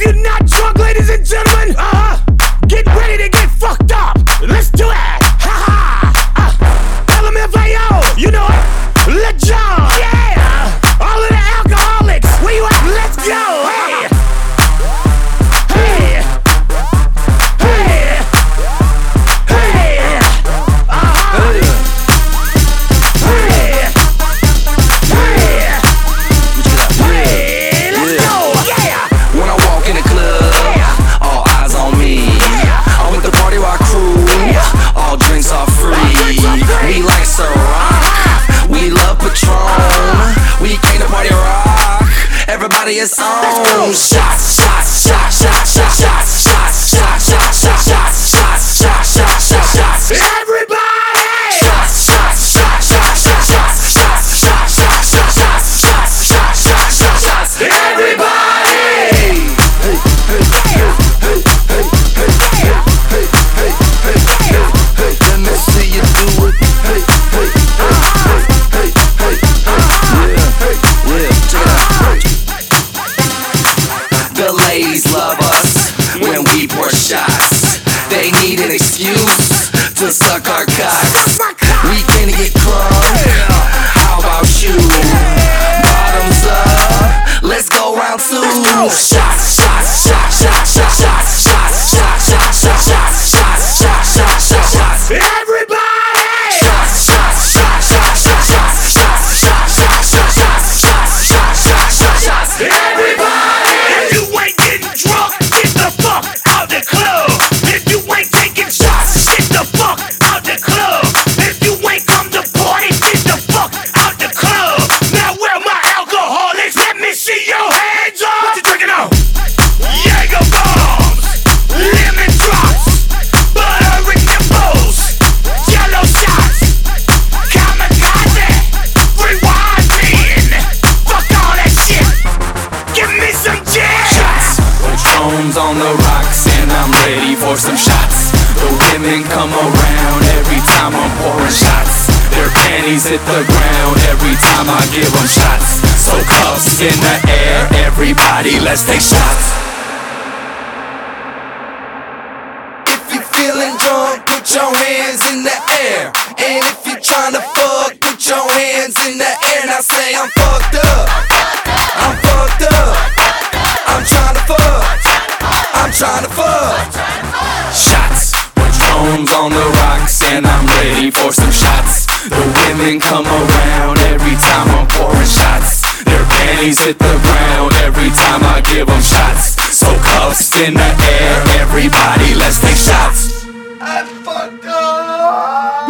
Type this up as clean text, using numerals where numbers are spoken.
you're not drunk, ladies and gentlemen, get ready to get fucked up. Let's do it. Ha ha. LMFAO, you know it. Let John. Yeah. All of the alcoholics. Where you at? Let's go. Hey. Hey. Hey. Hey. Hey. Hey. Hey. Let's go. Yeah. When I walk in the club, all eyes on me. I'm with the Party Rock crew, all drinks are free. We like Ciroc, we love Patron. We came to party rock, everybody is on. Shots, shots, shots, shots, shots, shots, shots, shots, shots, shots, shots, shots, shots, shots, shots, shots. Everybody. Shots, shots, shots, shots, shots, shots, shots, shots, shots, shots, shots, shots, shots, shots, shots, shots. Everybody. Let me see you do it. Hey, hey, hey, hey, hey, hey, yeah, check it out. The ladies love us when we pour shots. They need an excuse to suck our cocks. We can get crunk. How about you? Bottoms up. Let's go round two. Shots, shots, shots, shots, shots, shots, shots, shots, shots, shots, shots, shots, shots, shots, shots, shots. Everybody. Shots, shots, shots, shots, shots, shots, shots, shots, shots, shots, shots, shots, shots, shots, shots, shots. Everybody. If you ain't getting drunk, get the fuck out the club. If you ain't taking shots, get the fuck out the club. If you ain't come to party, get the fuck out the club. Now where my alcoholics? Let me see your hands up. What you drinking on? Jaeger bombs, lemon drops, buttering nipples, yellow shots, kamikaze, rewind in. Fuck all that shit. Give me some gin. Shots. Patron's on the rocks and I'm ready for some shots. The women come around every time I'm pouring shots. Their panties hit the ground every time I give them shots. So cuffs in the air, everybody, let's take shots. If you feeling drunk, put your hands in the air. And if you tryna fuck, put your hands in the air. Now say I'm fucked up, I'm fucked up, I'm tryna fuck, I'm tryna fuck. Shots, Patron's on the rocks and I'm ready for some shots. The women come around every time I'm pouring shots. Their panties hit the ground every time I give them shots. So cuffs in the air, everybody, let's take shots. I fucked up.